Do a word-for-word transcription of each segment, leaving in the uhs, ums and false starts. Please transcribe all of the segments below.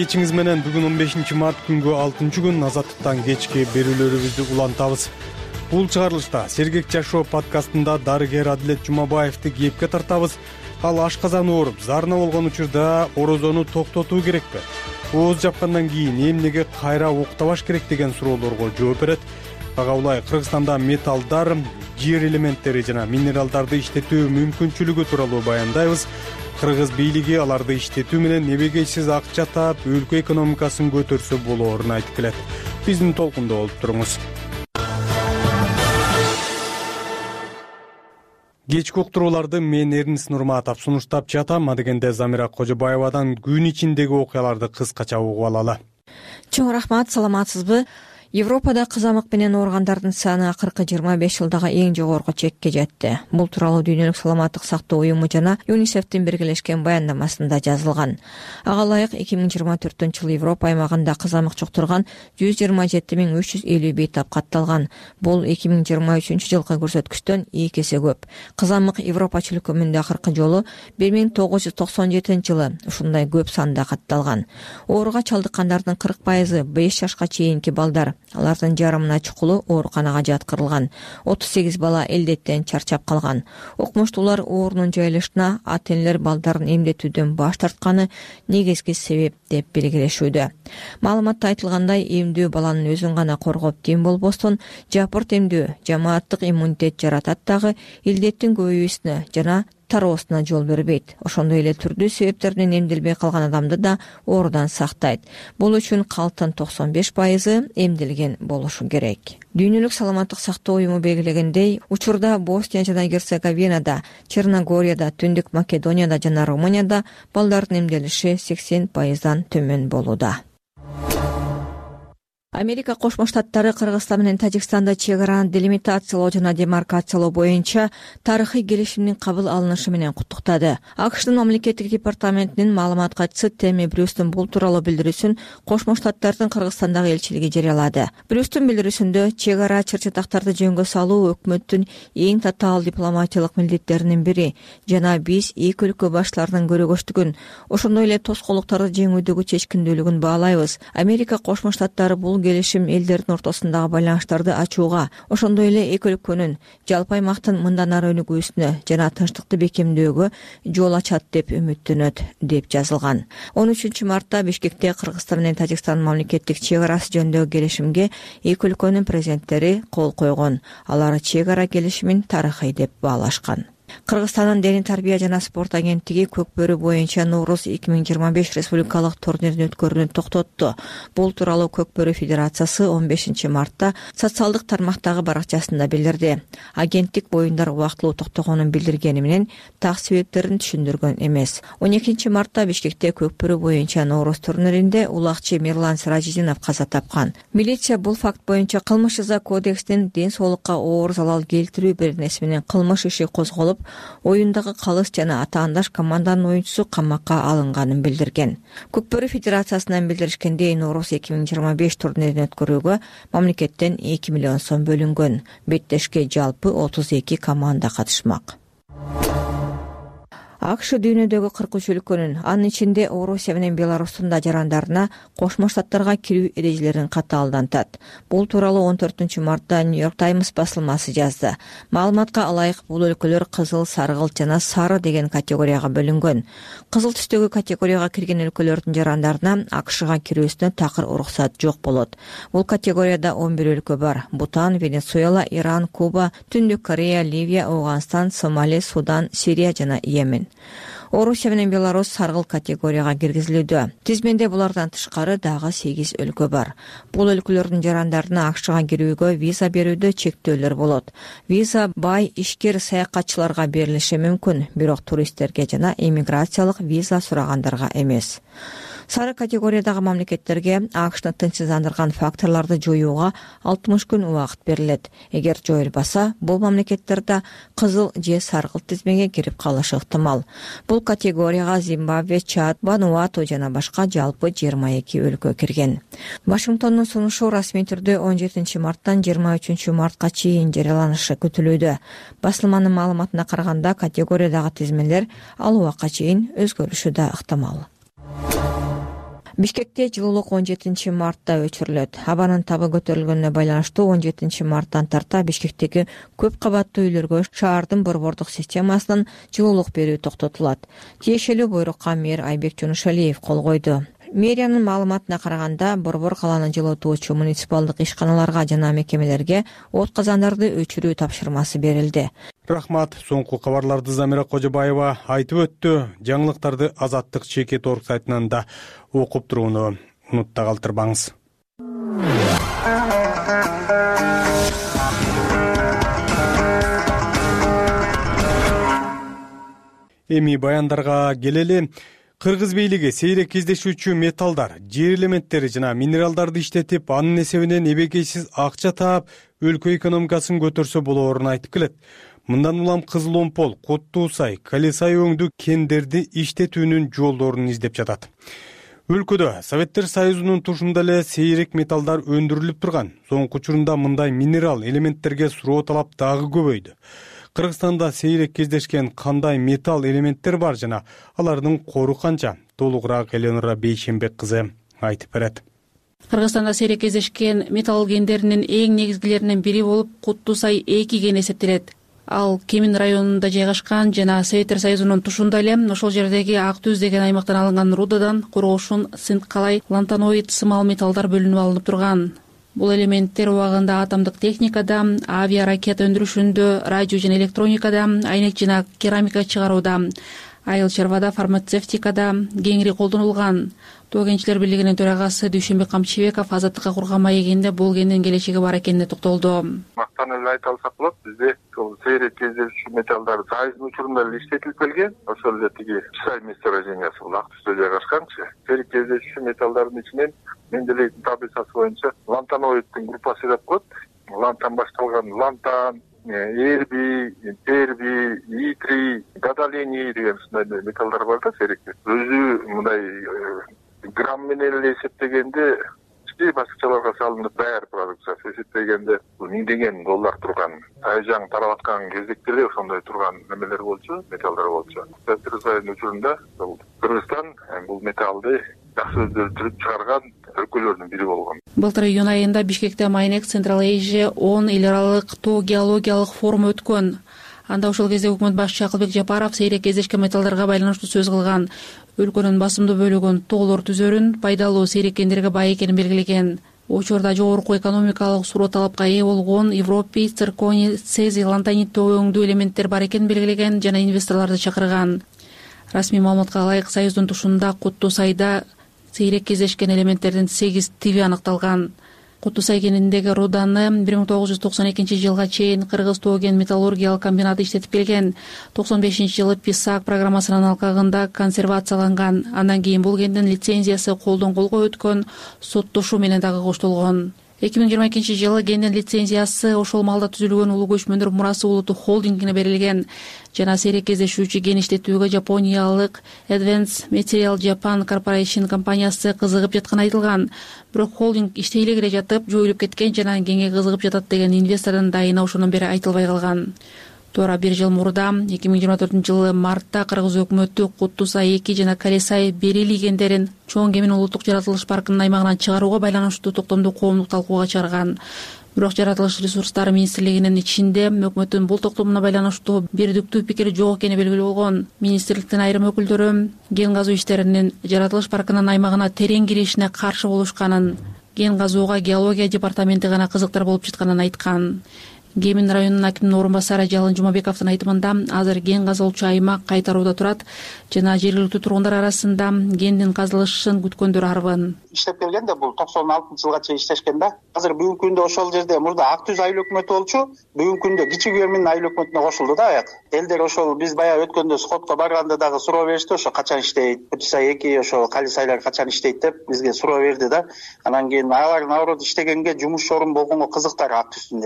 кечиңиз менен бүгүн он бешинчи март күнгө алтынчы күн Азаттыктан кечки берүүлөрүбүздү улантабыз. Бул чыгарылышта Сергек жашоо подкастында дарыгер Адилет Жумабаевди кепке тартабыз. Ал ашказан ооруп, зарына болгон учурда орозону токтотуу керекпи? Ооз жапкандан кийин эмнеге кайра уктабаш керек деген суроолорго жооп берет. Ага улай Кыргызстанда металлдар, жер элементтери жана минералдарды иштетүү мүмкүнчүлүгү тууралуу баяндайбыз. Кыргыз бийлиги аларды иштетүү менен небегейсиз акча таап, өлкө экономикасын көтөрсө болоорун айтып келет. Биздин толкунда болуп туруңуз. Кечки уктурууларды мен Эрнис Нурматов сунуштап жатам. Адегенде Замира Кожобаевадан күн ичиндеги окуяларды кыскача угуп алалы. Чоң рахмат, саламатсызбы? Европада кызамык менен ооругандардын саны акыркы жыйырма беш жылдагы эң жогорку чекке жетти. Бул тууралуу Дүйнөлүк саламаттык сактоо уюму жана ЮНИСЕФтин биргелешкен баяндамасында жазылган. Ага ылайык эки миң жыйырма төртүнчү жылы Европа аймагында кызамык жуктурган жүз жыйырма жети миң үч жүз элүү бейтап катталган. Бул эки миң жыйырма үчүнчү жылкы көрсөткүчтөн эки эсе көп. Кызамык Европа чөлкөмүндө акыркы жолу бир миң тогуз жүз токсон жетинчи жылы ушундай көп санда катталган. Ооруга чалдыккандардын кырк пайызы беш жашка чейинки балдар. Алардын жарымына чукулу ооруканага жаткырылган. отуз сегиз бала элдеттен чарчап калган. Окумуштуулар оорунун жайылышына ата-энелер балдарын эмдетүүдөн баш тартканы негизги себеп деп белгилешүүдө. Маалыматта айтылгандай, эмдөө баланын өзүн гана коргоп тем болбостон, жапырт эмдөө жамааттык иммунитет жаратат дагы, илдеттин көбөйүүсүнө жана тароосуна жол бербейт. Ошондой эле түрдүү себептерден эмделбей калган адамды да оорудан сактайт. Бул үчүн калктын токсон беш пайызы эмделген болушу керек. Дүйнөлүк саламаттык сактоо уюму белгилегендей, учурда Босния жана Герцеговинада, Черногорияда, Түндүк Македонияда жана Румынияда балдардын эмделиши сексен пайыздан төмөн болууда. Америка Кошмо Штаттары Кыргызстан менен Тажикстанда чек араны делимитациялоо жана демаркациялоо боюнча тарыхый келишимдин кабыл алынышы менен куттуктады. АКШтын мамлекеттик департаментинин маалымат катчысы Теми Брюстун бул тууралуу билдирүүсүн Кошмо Штаттардын Кыргызстандагы элчилиги жарыялады. Брюстун билдирүүсүндө чек ара чыр-чатактарды жөнгө салуу өкмөттүн эң татаал дипломатиялык милдеттеринин бири жана биз эки өлкө баштарынын көрөгөчтүгүн, ошондой эле тоскоолдуктарды жеңүүдөгү чечкиндүүлүгүн баалайбыз. Америка Кошмо Штаттары бул келишим элдердин ортосундагы байланыштарды ачууга, ошондой эле эки өлкөнүн жалпы аймактын мындан ары өнүгүүсүнө жана тынчтыкты бекемдөөгө жол ачат деп үмүттөнөт, деп жазылган. он үчүнчү мартта Бишкекте Кыргызстан менен Тажикстан мамлекеттик чек арасы жөнүндөгү келишимге эки өлкөнүн президенттери кол койгон. Алар чек ара келишимин тарыхый деп баалашкан. Кыргызстандын Дене тарбия жана спорт агенттиги Көкбөрү боюнча Нооруз эки миң жыйырма беш республикалык турнирин өткөрүүнү токтотту. Бул тууралуу Көкбөрү федерациясы он бешинчи мартта социалдык тармактагы баракчасында билдирди. Агенттик оюндар убактылуу токтогонун билдиргени менен так себептерин түшүндүргөн эмес. он экинчи мартта Бишкекте Көкбөрү боюнча Нооруз турниринде улакчы Мирлан Сиражидинов каза тапкан. Милиция бул факт боюнча кылмыш жаза кодексинин ден соолукка оор залал келтирүү беренеси менен кылмыш иши козголуп, оюндагы калыс жана атаандаш команданын оюнчусу камакка алынганын билдирген. Көкбөрү федерациясынан билдиришкендей, Нооруз эки миң жыйырма беш турнирин өткөрүүгө мамлекеттен эки миллион сом бөлүнгөн. Беттешке жалпы отуз эки команда катышмак. АКШ дүйнөдөгү кырк үч өлкөнүн, анын ичинде Орусия менен Беларустун да жарандарына Кошмо Штаттарга кирүү эрежелерин катаалдантат. Бул тууралуу он төртүнчү мартта Нью-Йорк Таймс басылмасы жазды. Маалыматка ылайык бул өлкөлөр кызыл, саргылт жана сары деген категорияга бөлүнгөн. Кызыл түстөгү категорияга кирген өлкөлөрдүн жарандарына АКШга кирүүсүнө такыр уруксат жок болот. Бул категорияда он бир өлкө бар: Бутан, Венесуэла, Иран, Куба, Түндүк Корея, Ливия, Ауганстан, Сомали, Судан, Сирия жана Йемен. Орусия менен Беларусь саргылт категорияга киргизилүүдө. Тизменде булардан тышкары дагы сегиз өлкө бар. Бул өлкөлөрдүн жарандарына АКШга кирүүгө виза берүүдө чектөөлөр болот. Виза бай ишкер саякатчыларга берилиши мүмкүн, бирок туристтерге жана эмиграциялык виза сурагандарга эмес. Сары категориядагы мамлекеттерге АКШны тынчсыздандырган факторлорду жоюуга алтымыш күн убакыт берилет. Эгер жоюлбаса, бул мамлекеттерде кызыл же саргылт тизмеге кирип калышы ыктымал. Бул категорияга Зимбабве, Чад, Вануату жана башка жалпы жыйырма эки өлкө кирген. Вашингтондун сунушу расмий түрдө он жетинчи марттан жыйырма үчүнчү мартка чейин жарыяланышы күтүлүүдө. Басылманын маалыматына караганда, категориядагы тизмелер ал убакка чейин өзгөрүшү да ыктымал. Бишкекте жылуулук он жетинчи мартта өчүрүлөт. Абанын табы көтөрүлгөнүнө байланыштуу он жетинчи марттан тарта Бишкектеги көп кабаттуу үйлөргө шаардын борбордук системасынан жылуулук берүү токтотулат. Тиешелүү буйрукка мэр Айбек Жонушалиев кол койду. Мэриянын маалыматына караганда, борбор каланы жылытуучу муниципалдык ишканаларга жана мекемелерге от казандарды өчүрүү тапшырмасы берилди. Рахмат. Соңку кабарларды Замира Кожобаева айтып өттү. Жаңылыктарды Азаттык чекит орг сайтынан да окуп турууну унутта калтырбаңыз. Эми баяндарга келели. Кыргыз бийлиги сейрек кездешүүчү металлдар, жер элементтери жана минералдарды иштетип, анын эсебинен эбегейсиз акча таап, өлкө экономикасын көтөрсө болоорун айтып келет. Мындан улам Кызыл Омпол, Куттуу Сай, Калесай өңдүү кендерди иштетүүнүн жолдорун издеп жатат. Өлкөдө Советтер Союзунун тушунда эле сейрек металлдар өндүрүлүп турган. Соңку учурунда мындай минерал элементтерге суроо талап дагы көбөйдү. Кыргызстанда сейрек кездешкен кандай металл элементтер бар жана алардын кору канча? Толугураак Эленора Бейшенбек кызы айтып берет. Кыргызстанда сейрек кездешкен металл кендеринин эң негизгилеринен бири болуп Куттуу Сай эки кен эсептелет. Ал Кемин районунда жайгашкан жана Советтер Союзунун тушунда эле ошол жердеги Ак Түз деген аймактан алынган рудадан коргошун, синт калай, лантаноид сымал металлдар бөлүнүп алынып турган. Бул элементтер убагында атомдук техникада, авиаракета өндүрүшүндө, радио жана электроникада, айнек жана керамика чыгарууда, айыл чарбада, фармацевтикада кеңири колдонулган. Тоо кенчилер бийлигинин төрагасы Дүйшөнбек Камчыбеков Азаттыкка курган маегинде бул кендин келечеги бар экенине токтолду. Мактанып эле айта алсак болот, бизде ошол сейрек кездешүүчү металлдар Сайыздын учурунда эле иштетилип келген. Ошол эле тиги Сай месторождениясы бул Ак Түздө жайгашканчы. Сейрек кездешүүчү металлдардын ичинен Менделеевдин таблицасы боюнча лантаноиддин группасы деп коет. Лантан башталган лантан, эрби, перби, итри, гадолиний деген ушундай металлдар бар да сейректе. Өзү мындай грамм менен эле эсептегенде ички баскычаларга салынып даяр продукциясы эсептегенде миңдеген доллар турган, тайжаң тарап аткан кезекте эле ошондой турган немелер болчу, металлдар болчу. Советтер учурунда Кыргызстан бул металлды жакшы өндүрүп чыгарган өлкөлөрдүн бири болгон. Былтыр июнь айында Бишкекте Майнек Central Asia он эл аралык тоо геологиялык форум өткөн. Анда ошол кезде өкмөт башчысы Акылбек Жапаров сейрек кездешкен металлдарга байланыштуу сөз кылган. Өлкөнүн басымдуу бөлүгүн тоолор түзөрүн, пайдалуу сейрек кендерге бай экенин белгилеген. Учурда жогорку экономикалык суроо талапка ээ болгон европий, цирконий, цезий, лантанит тоо өңдүү элементтер бар экенин белгилеген жана инвесторлорду чакырган. Расмий маалыматка ылайык Союздун тушунда Куттуу Сайда сейрек кездешкен элементтердин сегиз тиби аныкталган. Куттуу Сай кениндеги руданы бир миң тогуз жүз токсон экинчи жылга чейин Кыргыз тоо кен металлургиялык комбинаты иштетип келген. токсон бешинчи жылы ПИСАК программасынын алкагында консервацияланган. Андан кийин бул кендин лицензиясы колдон колго өткөн, соттошуу менен дагы коштолгон. эки миң жыйырма экинчи жылы кендин лицензиясы ошол малда түзүлгөн Улуу Көчмөндөр Мурасы улуттук холдингине берилген жана сейрек кездешүүчү кен иштетүүгө Жапониялык Advanced Material Japan Corporation компаниясы кызыгып жатканы айтылган. Бирок холдинг иштей эле кире жатып жоюлуп кеткен жана кенге кызыгып жатат деген инвестордун дайыны ошондон бери айтылбай калган. Туура бир жыл мурда эки миң жыйырма төртүнчү жылы мартта Кыргыз өкмөтү Куттуу Сай эки жана Калесай Берили кендерин чоң кемин улуттук жаратылыш паркынын аймагынан чыгарууга байланыштуу токтомду коомдук талкууга чыгарган. Бирок жаратылыш ресурстары министрлигинин ичинде өкмөттүн бул токтомуна байланыштуу бирдиктүү пикир жок экени белгилүү болгон. Министрликтин айрым өкүлдөрү кен казуу иштеринин жаратылыш паркынын аймагына терең киришине каршы болушканын, кен казууга геология департаменти гана кызыктар болуп жатканын айткан. Кемин районунун акиминин орун басары Жалын Жумабековдун айтымында азыр кен казылуучу аймак кайтарууда турат жана жергиликтүү тургундар арасында кендин казылышын күткөндөр арбын. Иштеп келгенде бул токсон алтынчы жылга чейин иштешкен да. Азыр бүгүнкү күндө ошол жерде мурда Ак Түз айыл өкмөтү болчу, бүгүнкү күндө Кичи Күйөрмүн айыл өкмөтүнө кошулду да аяк. Элдер ошол биз баягы өткөндө сходко барганда дагы суроо беришти, ошо качан иштейт, Куттуу Сай эки, ошо Калесайлар качан иштейт деп бизге суроо берди да. Анан кийин алар наоборот иштегенге, жумуш орун болгонго кызыктар Ак Түздүн эле.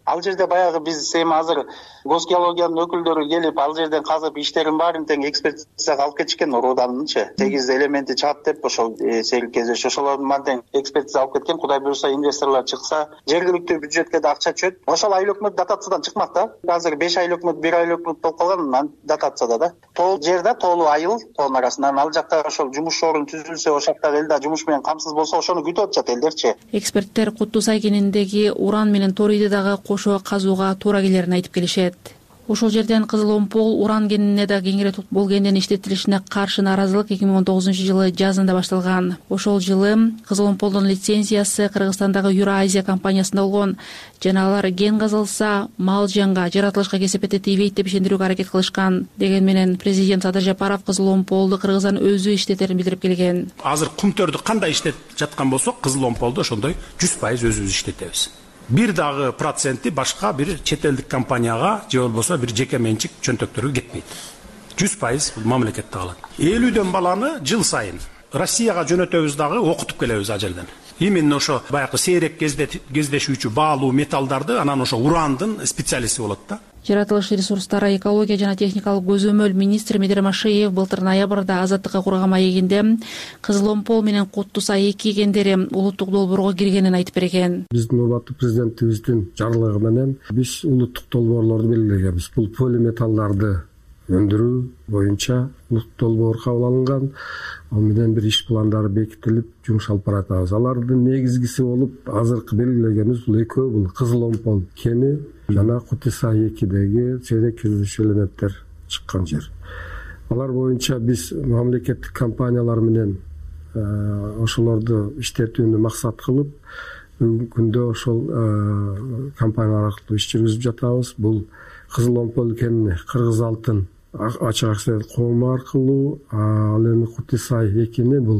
Ал жерде баягы биз эми азыр госгеологиянын өкүлдөрү келип ал жерден казып иштерин баарын тең экспертизага алып кетишкен. Рудандынчы сегиз элементи чыгат деп ошол серик кездешүү ошолордун баарын тең экспертиза алып кеткен. Кудай буюрса инвесторлор чыкса жергиликтүү бюджетке да акча түшөт. Ошол айыл өкмөт дотациядан чыкмак да. Азыр беш айыл өкмөт, бир айыл өкмөт болуп калган дотацияда да. Тоол жер да, тоолуу айыл, тоонун арасынан ал жакта ошол жумуш орун түзүлсө, ошол жактагы эл да жумуш менен камсыз болсо, ошону күтүп атышат элдерчи. Эксперттер Куттуу Сай кенендеги уран менен торийди дагы кошо казууга туура келерин айтып келишет. Ошол жерден кызыл омпол уран кенине да кеңири бол кенинин иштетилишине каршы нааразылык эки миң он тогузунчу жылы жазында башталган. Ошол жылы кызыл омполдун лицензиясы Кыргызстандагы Юра-Азия компаниясында болгон жана алар кен казылса мал жанга, жаратылышка кесепети тийбейт деп ишендирүүгө аракет кылышкан деген менен президент Садыр Жапаров кызыл омполду Кыргызстан өзү иштетерин билдирип келген. Азыр кумтөрдү кандай иштетип жаткан болсок, кызыл омполду ошондой жүз пайыз өзүбүз иштетебиз. Бир дагы проценти башка бир чет элдик компанияга же болбосо бир жеке менчик чөнтөктөргө кетпейт. жүз пайыз мамлекетте калат. элүүдөн баланы жыл сайын Россияга жөнөтөбүз дагы окутуп келебиз ал жерден. Именно ошо баягы сейрек кездешүүчү баалуу металлдарды, анан ошо урандын специалисти болот да. Жаратылыш ресурстары, экология жана техникалык көзөмөл министри Медер Машиев былтыр ноябрда Азаттыкка курган маегинде кызыл омпол менен Куттуу Сай эки кендери улуттук долбоорго киргенин айтып берген. Биздин урматтуу президентибиздин жарлыгы менен биз улуттук долбоорлорду белгилегенбиз. Бул полиметалларды өндүрүү боюнча улуттук долбоор кабыл алынган. Ал менен бир иш пландары бекитилип жумуш алып баратабыз. Алардын негизгиси болуп азыркы белгилегенибиз бул экөө, бул кызыл омпол кени жана Куттуу Сай экидеги сейрек кездешүү элементтер чыккан жер. Алар боюнча биз мамлекеттик компаниялар менен ошолорду иштетүүнү максат кылып, бүгүнкү күндө ошол компаниялар аркылуу иш жүргүзүп жатабыз. Бул кызыл омпол кенини Кыргыз алтын ачык акционерлик коому аркылуу, ал эми Куттуу Сай экини бул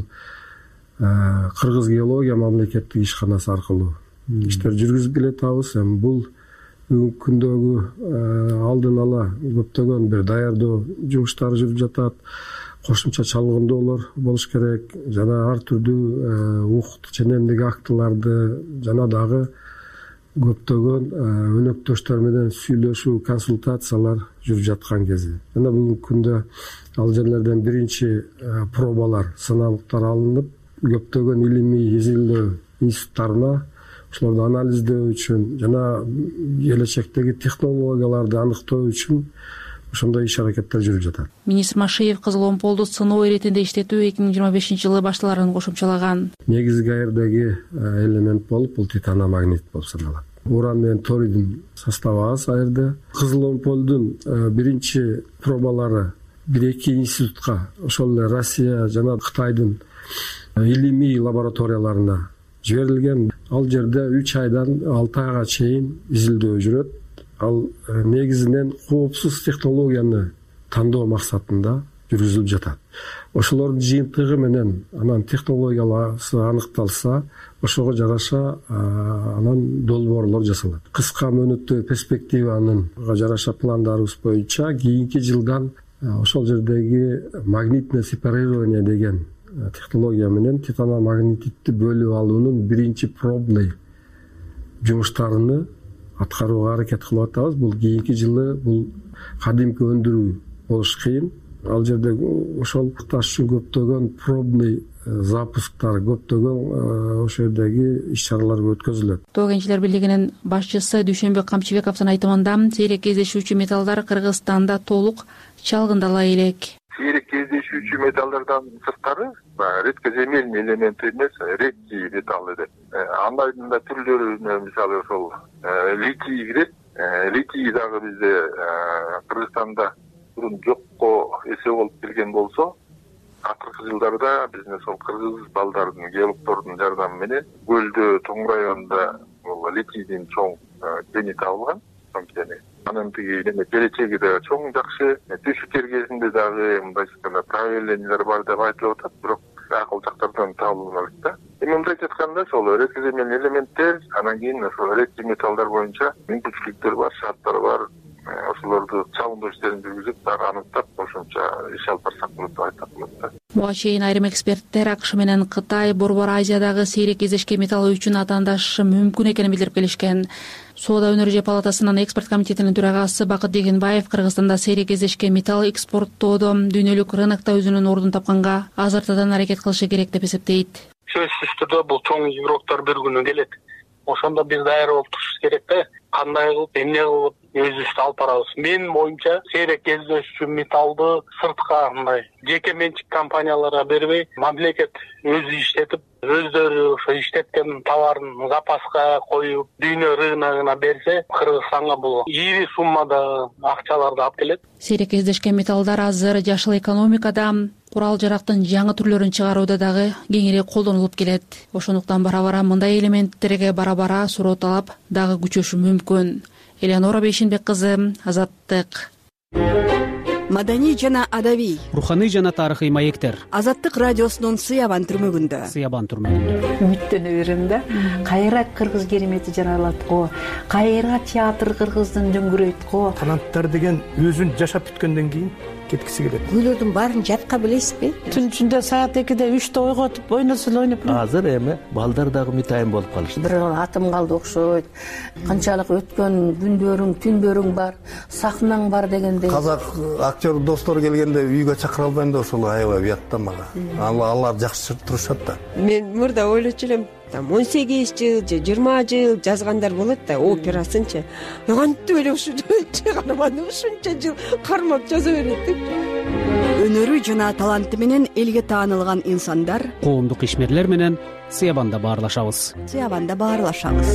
Кыргыз геология мамлекеттик ишканасы аркылуу иштер жүргүзүп келатабыз. Эми бул бүгүнкү күндөгү алдын ала көптөгөн бир даярдоо жумуштары жүрүп жатат. Кошумча чалгындоолор болуш керек жана ар түрдүү укук ченемдик актыларды жана дагы көптөгөн өнөктөштөр менен сүйлөшүү, консультациялар жүрүп жаткан кези. Жана бүгүнкү күндө ал жерлерден биринчи пробалар, сыналыктар алынып, көптөгөн илимий изилдөө институттарына ошолорду анализдөө үчүн жана келечектеги технологияларды аныктоо үчүн ошондой иш аракеттер жүрүп жатат. Министр Машиев кызыл омполду сыноо иретинде иштетүү эки миң жыйырма бешинчи жылы башталарын кошумчалаган. Негизги аердеги элемент болуп бул титаномагнит болуп саналат. Уран менен торийдин составы аз аерде. Кызыл омполдун биринчи пробалары бир-эки институтка, ошол эле Россия жана Кытайдын илимий лабораторияларына жиберилген. Ал жерде үч айдан алты айга чейин изилдөө жүрөт. Ал негизинен коопсуз технологияны тандоо максатында жүргүзүлүп жатат. Ошолордун жыйынтыгы менен анан технологиялары аныкталса, ошого жараша анан долбоорлор жасалат. Кыска мөөнөттүү перспективанын жараша пландарыбыз боюнча кийинки жылдан ошол жердеги магнитное сепарирование деген технология менен титаномагнититти бөлүп алуунун биринчи пробный жумуштарыны аткарууга аракет кылып атабыз. Бул кийинки жылы бул кадимки өндүрүү болуш кыйын. Ал жерде ошол таш үчүн көптөгөн пробный запусктар, көптөгөн ошол жердеги иш чаралар өткөзүлөт. Тоо кенчилер бийлигинин башчысы Дүйшөнбек Камчыбековдун айтымында сейрек кездешүүчү металлдар Кыргызстанда толук чалгындала элек. Сейрек кездешүүчү металлдардан сырткары редкоземельный элементи эмес, редкий металл деп. Андайдын да түрлөрүнө мисалы ошол литий кирет. Литий дагы бизде Кыргызстанда мурун жокко эсе болуп келген болсо, акыркы жылдарда биздин ошол кыргыз балдардын, геологдордун жардамы менен көлдө, Тоң районунда литийдин чоң кени табылган. Анан тиги келечеги да чоң жакшы. Түшүктөр кезинде дагы мындай айтканда проявлениялар бар деп айтылып атат, бирок акыл жактардан табылмак да. Эми мындай айтканда ошол редкоземельный элементтер, анан кийин ошол редкий металлдар боюнча мүмкүнчүлүктөр бар, шарттар бар. ошолорду чагындоо иштерин жүргүзүп дагы аныктап ошончо иш алып барсак болот деп айтсак болот да. Буга чейин айрым эксперттер АКШ менен Кытай Борбор Азиядагы сейрек кездешкен металл үчүн атаандашы мүмкүн экенин билдирип келишкен. Соода өнөрү палатасынын экспорт комитетинин төрагасы Бакыт Дегенбаев Кыргызстанда сейрек кездешкен металл экспорттоодо дүйнөлүк рынокто өзүнүн ордун тапканга азыртадан аракет кылышы керек деп эсептейт. Сөзсүз түрдө бул чоң игроктор бир күнү келет. Ошондо биз даяр болуп турушубуз керек да. Кандай кылып, эмне кылып өзүбүздү алып барабыз. Менин оюмча сейрек кездешүүчү металлды сыртка мындай жеке менчик компанияларга бербей, мамлекет өзү иштетип, өздөрү ошо иштеткен товарын запаска коюп, дүйнө рыногуна берсе, Кыргызстанга бул ийри суммада акчаларды алып келет. Сейрек кездешкен металлдар азыр жашыл экономикада курал жарактын жаңы түрлөрүн чыгарууда дагы кеңири колдонулуп келет. Ошондуктан бара-бара мындай элементтерге бара-бара суроо талап дагы күчөшү мүмкүн. Элеонора Бейшенбек кызы, Азаттык. Маданий жана адабий, руханий жана тарыхый маектер. Азаттык радиосунун Сыябан түрмөгүндө. Сыябан түрмөгүндө. Үмүттөнө берем да. Кайра кыргыз керемети жаралат го. Кайра театр кыргыздын дөңгүрөйт го. Таланттар деген өзүн жашап бүткөндөн кийин кеткиси келет. Күйлөрдүн баарын жатка билесизби? Түн ичинде саат экиде үчтө ойготуп ойносо эле ойноп. Азыр эми балдар дагы мытайын болуп калышты. Бир атым калды окшойт. Канчалык өткөн күндөрүң, түндөрүң бар, сахнаң бар дегендей. Казак актер достор келгенде үйгө чакыра албайм да ошол аябай уятта мага. Алар жакшы турушат да. Мен мурда ойлочу элем, там он сегиз жыл же жыйырма жыл жазгандар болот да, операсынчы. Кантип эле ушул чыгарманы ушунча жыл кармап жаза берет. Өнөрү жана таланты менен элге таанылган инсандар, коомдук ишмерлер менен Сыябанда баарлашабыз. Сыябанда баарлашабыз.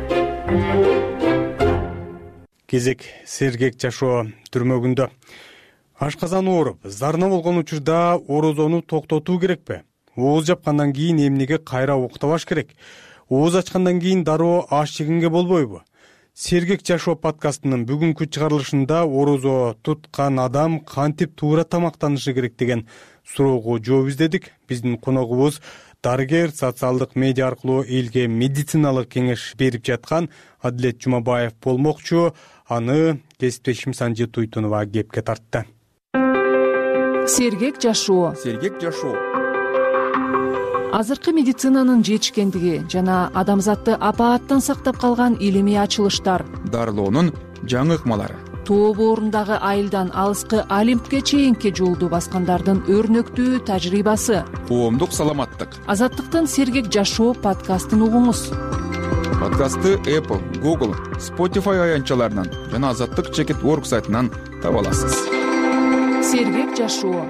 Кезек сергек жашоо түрмөгүндө. Ашказан ооруп, зарына болгон учурда орозону токтотуу керекпи? Ооз жапкандан кийин эмнеге кайра уктабаш керек? Ооз ачкандан кийин дароо аш жегенге болбойбу? Сергек жашоо подкастынын бүгүнкү чыгарылышында орозо туткан адам кантип туура тамактанышы керек деген суроого жооп издедик. Биздин коногубуз дарыгер, социалдык медиа аркылуу элге медициналык кеңеш берип жаткан Адилет Жумабаев болмокчу. Аны кесиптешим Санжи Туйтунова кепке тартты. Сергек жашоо. Сергек жашоо. Азыркы медицинанын жетишкендиги жана адамзатты апааттан сактап калган илимий ачылыштар. Дарылоонун жаңы ыкмалары. Тоо боорундагы айылдан алыскы Олимпке чейинки жолду баскандардын өрнөктүү тажрыйбасы. Коомдук саламаттык. Азаттыктын Сергек жашоо подкастын угуңуз. Подкастты Apple, Google, Spotify аянтчаларынан жана Азаттык чекит точка орг сайтынан таба аласыз. Сергек жашоо.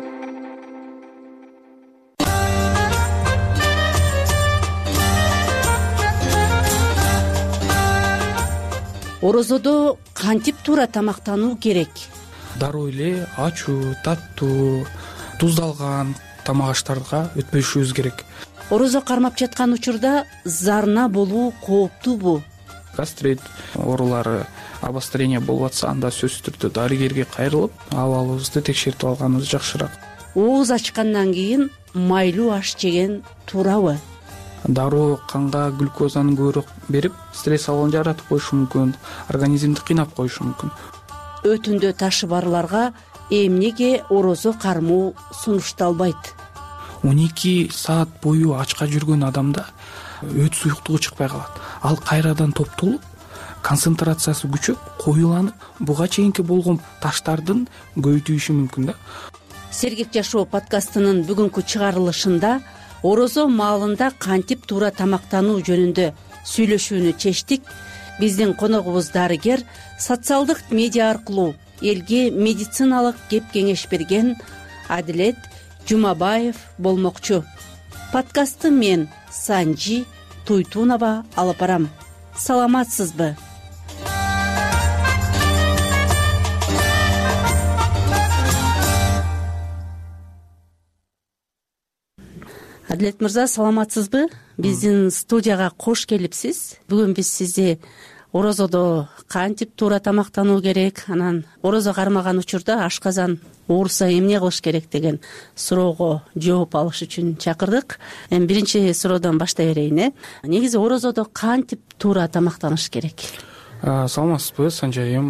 Орозодо кантип туура тамактануу керек? Дароо эле ачуу, таттуу, туздалган тамак аштарга өтпөшүбүз керек. Орозо кармап жаткан учурда зарына болуу кооптуубу? Гастрит оорулары, обострение болуп атса, анда сөзсүз түрдө дарыгерге кайрылып, абалыбызды текшертип алганыбыз жакшыраак. Ооз ачкандан кийин майлуу аш жеген туурабы? Дароо канга глюкозаны көбүрөөк берип, стресс абалын жаратып коюшу мүмкүн, организмди кыйнап коюшу мүмкүн. Өтүндө ташы барларга эмнеге орозо кармоо сунушталбайт? он эки саат бою ачка жүргөн адамда өт суюктугу чыкпай калат. Ал кайрадан топтолуп, концентрациясы күчөп, коюланып, буга чейинки болгон таштардын көбөйтүшү мүмкүн да. Сергек жашоо подкастынын бүгүнкү чыгарылышында орозо маалында кантип туура тамактануу жөнүндө сүйлөшүүнү чечтик. Биздин коногубуз дарыгер, социалдык медиа аркылуу элге медициналык кеп кеңеш берген Адилет Жумабаев болмокчу. Подкастты мен Санжи Туйтунова алып барам. Саламатсызбы? Адилет мырза, саламатсызбы? Биздин студияга кош келипсиз. Бүгүн биз сизди орозодо кантип туура тамактануу керек, анан орозо кармаган учурда ашказан ооруса эмне кылыш керек деген суроого жооп алыш үчүн чакырдык. Эми биринчи суроодон баштай берейин. э Негизи орозодо кантип туура тамактаныш керек? Саламатсызбы, Санжайым.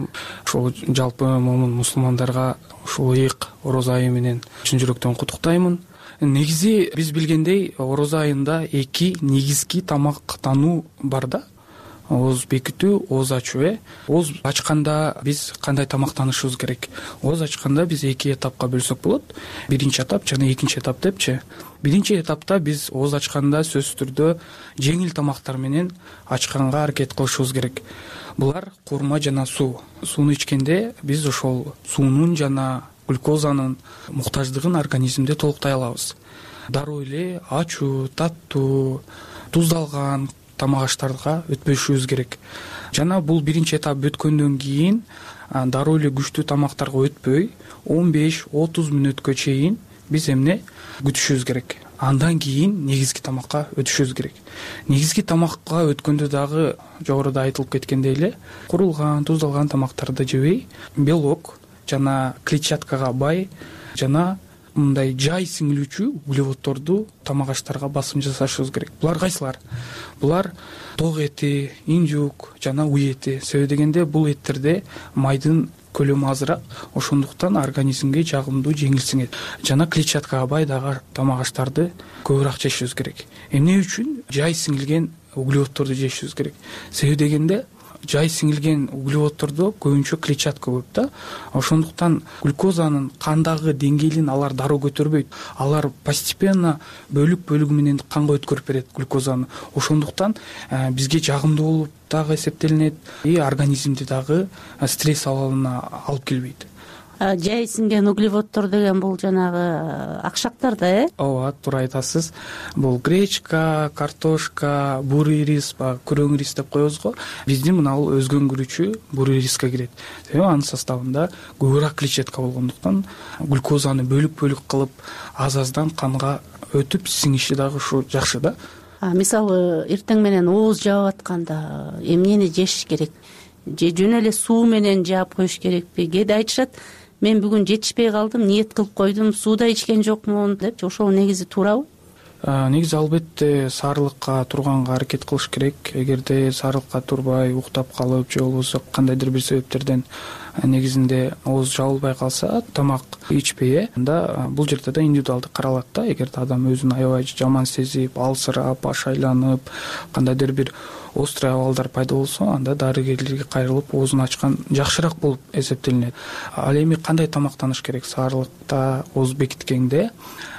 ошол жалпы момун мусулмандарга ушул ыйык орозо айы менен чын жүрөктөн куттуктаймын. Негизи биз билгендей орозо айында эки негизги тамактануу бар да. Ооз бекитүү, ооз ачуу. э Ооз ачканда биз кандай тамактанышыбыз керек? Ооз ачканда биз эки этапка бөлсөк болот. Биринчи этап жана экинчи этап депчи. Биринчи этапта биз ооз ачканда сөзсүз түрдө жеңил тамактар менен ачканга аракет кылышыбыз керек. Булар курма жана суу. Сууну ичкенде биз ошол суунун жана глюкозанын муктаждыгын организмде толуктай алабыз. Дароо эле ачуу, таттуу, туздалган тамак аштарга өтпөшүбүз керек. Жана бул биринчи этап өткөндөн кийин дароо эле күчтүү тамактарга өтпөй он беш отуз мүнөткө чейин биз эмне күтүшүбүз керек. Андан кийин негизги тамакка өтүшүбүз керек. Негизги тамакка өткөндө дагы жогоруда айтылып кеткендей эле курулган, туздалган тамактарды жебей, белок жана клетчаткага бай жана мындай жай сиңилүүчү углеводдорду тамак аштарга басым жасашыбыз керек. Булар кайсылар? Булар ток эти, индюк жана уй эти. Себеби дегенде бул эттерде майдын көлөмү азыраак, ошондуктан организмге жагымдуу, жеңил сиңет. Жана клетчаткага бай дагы тамак аштарды көбүрөөк жешибиз керек. Эмне үчүн жай сиңилген углеводдорду жешибиз керек? Себеби дегенде жай сиңилген углеводдордо көбүнчө клетчатка көп да. Ошондуктан глюкозанын кандагы деңгээлин алар дароо көтөрбөйт. Алар постепенно бөлүк бөлүгү менен канга өткөрүп берет глюкозаны. Ошондуктан бизге жагымдуу болуп дагы эсептелинет и организмди дагы стресс абалына алып келбейт. Жай сиңген углеводдор деген бул жанагы акшактар да, э? Ооба, туура айтасыз. Бул гречка, картошка, бурый рис, күрөң рис деп коебуз го. Биздин мына бул өзгөңгүрүүчү бурый риске кирет. Себеби анын составында көбүрөөк клетчатка болгондуктан глюкозаны бөлүк-бөлүк кылып аз-аздан канга өтүп сиңиши дагы ушу жакшы да. Мисалы, эртең менен ооз жаап атканда эмнени жеш керек? Же жөн эле суу менен жаап коюш керекпи? Кээде айтышат, мен бүгүн жетишпей калдым, ниет кылып койдум, суу да ичкен жокмун депчи. Ошол негизи туурабы? Негизи албетте сарылыкка турганга аракет кылыш керек. Эгерде сарылыкка турбай уктап калып же болбосо кандайдыр бир себептерден негизинде ооз жабылбай калса, тамак ичпей, анда бул жерде да индивидуалдык каралат да. Эгерде адам өзүн аябай жаман сезип, алсырап, баш айланып, кандайдыр бир острый абалдар пайда болсо, анда дарыгерлерге кайрылып оозун ачкан жакшыраак болуп эсептелинет. Ал эми кандай тамактаныш керек сарылыкта, ооз бекиткенде?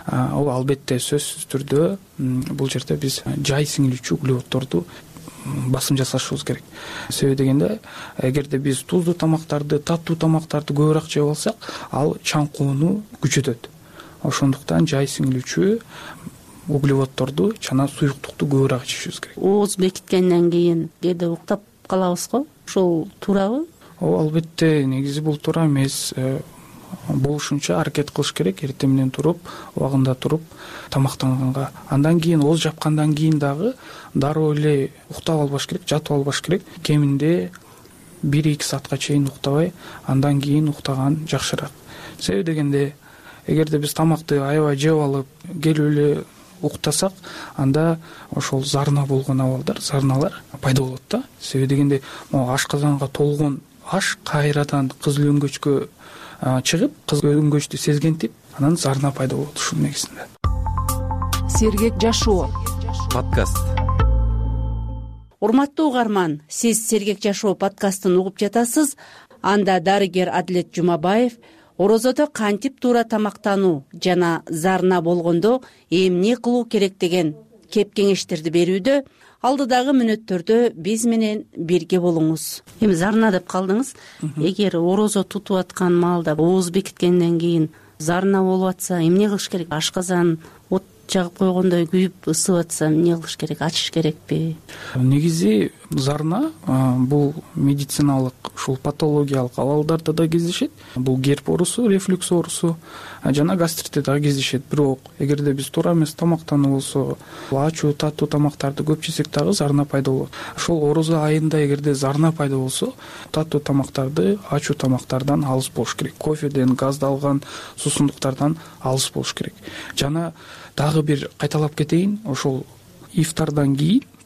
Ал албетте сөзсүз түрдө бул жерде биз жай сиңилүүчү углеводдорду басым жасашыбыз керек. Себеби дегенде, эгерде биз туздуу тамактарды, таттуу тамактарды көбүрөөк жеп алсак, ал чаңкоону күчөтөт. Ошондуктан жай сиңилүүчү углеводдорду жана суюктукту көбүрөөк ичишибиз керек. Ооз бекиткенден кийин кээде уктап калабыз го? Ошол туурабы? Ооба, албетте, негизи бул туура эмес. Болушунча аракет кылыш керек, эртең менен туруп, убагында туруп тамактанганга. Андан кийин ооз жапкандан кийин дагы дароо эле уктап албаш керек, жатып албаш керек. Кеминде бир-эки саатка чейин уктабай, андан кийин уктаган жакшыраак. Себеби дегенде, эгерде биз тамакты аябай жеп алып, келип эле уктасак, анда ошол зарна болгон абалдар, зарналар пайда болот да. Себеби дегенде, могу ашказанга толгон аш кайрадан кызыл өңгөчкө чыгып, кызыл өңгөчтү сезгентип, анан зарна пайда болот ушунун негизинде. Сергек жашоо подкаст. Урматтуу угарман, сиз Сергек жашоо подкастын угуп жатасыз. Анда дарыгер Адилет Жумабаев орозодо кантип туура тамактануу жана зарна болгондо эмне кылуу керек деген кеп кеңештерди берүүдө. Алдыдагы мүнөттөрдө биз менен бирге болуңуз. Эми зарна деп калдыңыз. Эгер орозо тутуп аткан маалда ооз бекиткенден кийин зарна болуп атса, эмне кылыш керек? Ашказан от жагып койгондой күйүп ысып атса, эмне кылыш керек? Ачыш керекпи? Негизи зарна бул медициналык ушул патологиялык абалдарда да кездешет. Бул герп оорусу, рефлюкс оорусу жана гастритте дагы кездешет. Бирок эгерде биз туура эмес тамактануу болсо, ачуу, таттуу тамактарды көп жесек дагы зарна пайда болот. Ошол орозо айында эгерде зарна пайда болсо, таттуу тамактарды, ачуу тамактардан алыс болуш керек. Кофеден, газдалган суусундуктардан алыс болуш керек. Жана дагы бир кайталап кетейин, ошол ифтардан кийин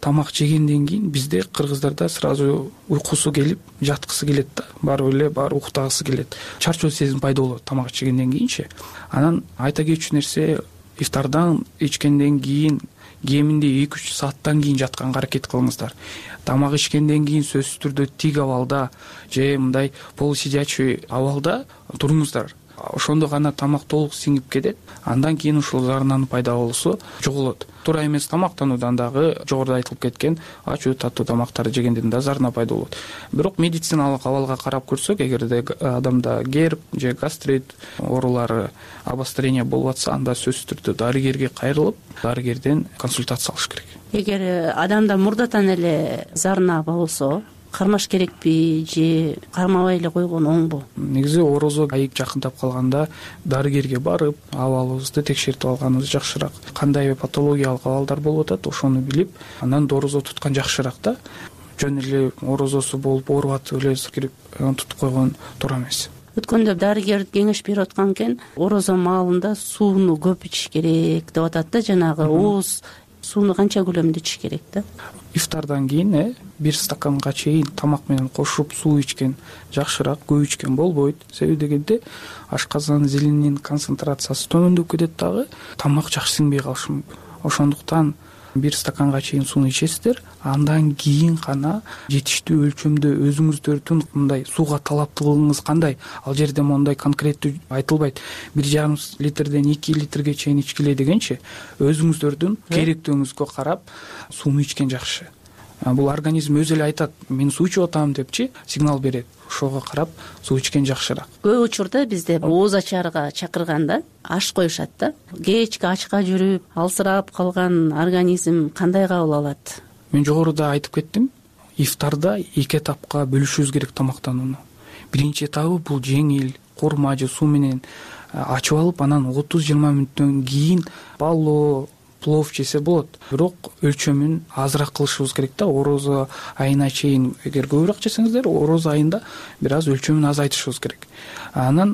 тамак жегенден кийин бизде кыргыздарда сразу уйкусу келип жаткысы келет да, барып эле баары уктагысы келет, чарчоо сезими пайда болот тамак жегенден кийинчи. Анан айта кетчү нерсе, ифтардан ичкенден кийин кеминде эки үч сааттан кийин жатканга аракет кылыңыздар. Тамак ичкенден кийин сөзсүз түрдө тик абалда же мындай полусидячий абалда туруңуздар. Ошондо гана тамак толук сиңип кетет. Андан кийин ушул зарнанын пайда болуусу жоголот. Туура эмес тамактануудан дагы жогоруда айтылып кеткен ачуу таттуу тамактарды жегенден да зарна пайда болот. Бирок медициналык абалга карап көрсөк, эгерде адамда герб же гастрит оорулары, обострение болуп атса, анда сөзсүз түрдө дарыгерге кайрылып, дарыгерден консультация алыш керек. Эгер адамда мурдатан эле зарна болсо, кармаш керекпи же кармабай эле койгон оңбу? Негизи орозо айып жакындап калганда дарыгерге барып, абалыбызды текшертип алганыбыз жакшыраак. Кандай патологиялык абалдар болуп атат, ошону билип, анан орозо туткан жакшыраак да. Жөн эле орозосу болуп ооруп атып эле кирип тутуп койгон туура эмес. Өткөндө дарыгер кеңеш берип аткан экен, орозо маалында сууну көп ичиш керек деп атат да, жанагы ооз сууну канча көлөмдө ичиш керек да? Ифтардан кийин э бир стаканга чейин тамак менен кошуп суу ичкен жакшыраак, көп ичкен болбойт. Себеби дегенде ашказан зилинин концентрациясы төмөндөп кетет дагы, тамак жакшы сиңбей калышы мүмкүн. Ошондуктан бир стаканга чейин сууну ичесиздер, андан кийин гана жетиштүү өлчөмдө өзүңүздөрдүн мындай сууга талаптуулугуңуз кандай, ал жерде мондай конкреттүү айтылбайт. бир жарым литрден эки литрге чейин ичкиле дегенчи, өзүңүздөрдүн керектүүңүзгө карап сууну ичкен жакшы. Бул организм өзү эле айтат, мен суу ичип атам депчи, сигнал берет. Ошого карап суу ичкен жакшыраак. Көп учурда бизде ооз ачарга чакырганда аш коюшат да. Кечке ачка жүрүп, алсырап калган организм кандай кабыл алат? Мен жогоруда айтып кеттим, ифтарда эки этапка бөлүшүбүз керек тамактанууну. Биринчи этабы бул жеңил, курма же суу менен ачып алып, анан отуз жыйырма мүнөттөн кийин балло плов жесе болот. Бирок өлчөмүн азыраак кылышыбыз керек да. Орозо айына чейин эгер көбүрөөк жесеңиздер, орозо айында бир аз өлчөмүн азайтышыбыз керек. Анан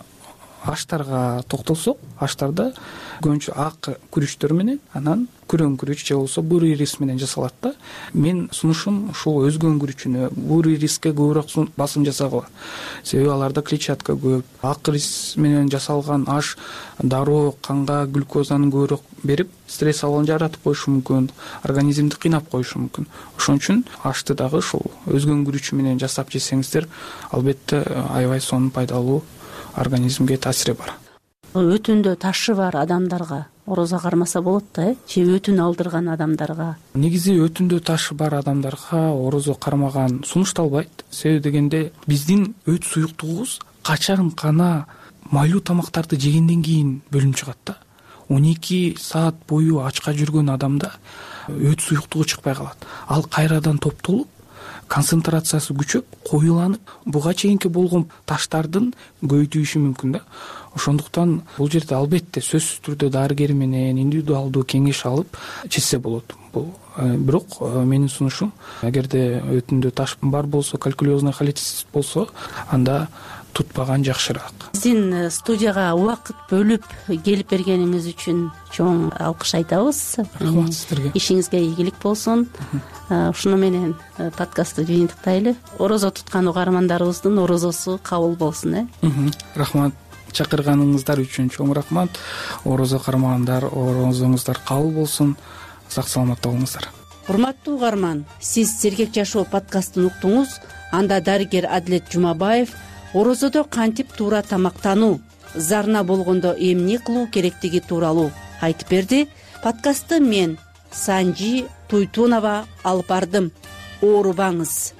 аштарга токтолсок, аштарда көбүнчө ак күрүчтөр менен, анан күрөң күрүч же болбосо бурый рис менен жасалат да. Мен сунушум ушул өзгөн күрүчүнө, бурый риске көбүрөөк басым жасагыла. Себеби аларда клетчатка көп. Ак рис менен жасалган аш дароо канга глюкозаны көбүрөөк берип, стресс абалын жаратып коюшу мүмкүн, организмди кыйнап коюшу мүмкүн. Ошон үчүн ашты дагы ушул өзгөн күрүч менен жасап жесеңиздер, албетте аябай сонун пайдалуу организмге таасири бар. Өтүндө ташы бар адамдарга орозо кармаса болот да, э? Же өтүн алдырган адамдарга? Негизи өтүндө ташы бар адамдарга орозо кармаган сунушталбайт. Себеби дегенде биздин өт суюктугубуз качан гана майлуу тамактарды жегенден кийин бөлүнүп чыгат да. он эки саат бою ачка жүргөн адамда өт суюктугу чыкпай калат. Ал кайрадан топтолуп, концентрациясы күчөп, коюланып, буга чейинки болгон таштардын көбөйтүшү мүмкүн да. Ошондуктан бул жерде албетте сөзсүз түрдө дарыгер менен индивидуалдуу кеңеш алып чечсе болот. Бул бирок менин сунушум, эгерде өтүндө таш бар болсо, калькулезный холецистит болсо, анда тутпаган жакшыраак. Биздин студияга убакыт бөлүп келип бергениңиз үчүн чоң алкыш айтабыз. Рахмат сиздерге. Ишиңизге ийгилик болсун. Ушуну менен подкастты жыйынтыктайлы. Орозо туткан угармандарыбыздын орозосу кабыл болсун, э? Рахмат. Чакырганыңыздар үчүн чоң рахмат. Орозо кармагандар, орозоңуздар кабыл болсун. Сак саламатта болуңуздар. Урматтуу угарман, сиз Сергек жашоо подкастын уктуңуз. Анда дарыгер Адилет Жумабаев орозодо кантип туура тамактануу, зарна болгондо эмне кылуу керектиги тууралуу айтып берди. Подкастты мен Санжи Туйтунова алып бардым. Оорубаңыз.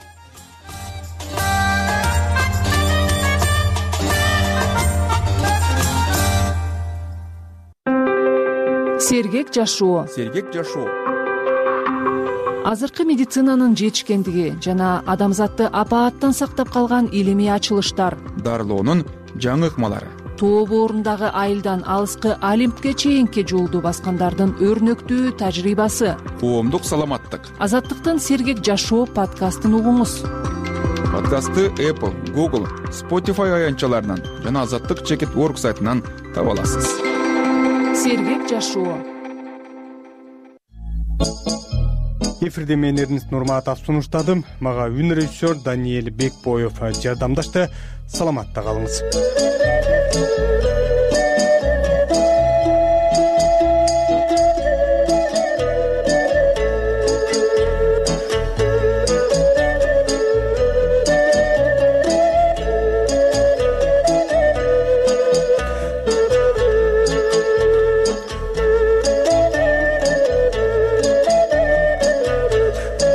Сергек жашоо. Сергек жашоо. Азыркы медицинанын жетишкендиги жана адамзатты апааттан сактап калган илимий ачылыштар, дарылоонун жаңы ыкмалары, тоо боорундагы айылдан алыскы Олимпке чейинки жолду баскандардын өрнөктүү тажрыйбасы, коомдук саламаттык. Азаттыктын Сергек жашоо подкастын угуңуз. Подкастты Apple, Google, Spotify аянтчаларынан жана азаттык чекит орг сайтынан таба аласыз. Сергек жашоо. эфирде мен Эрнест Нурматов сунуштадым. Мага үн режиссер Даниэль Бекбоев жардамдашты. Саламатта калыңыз.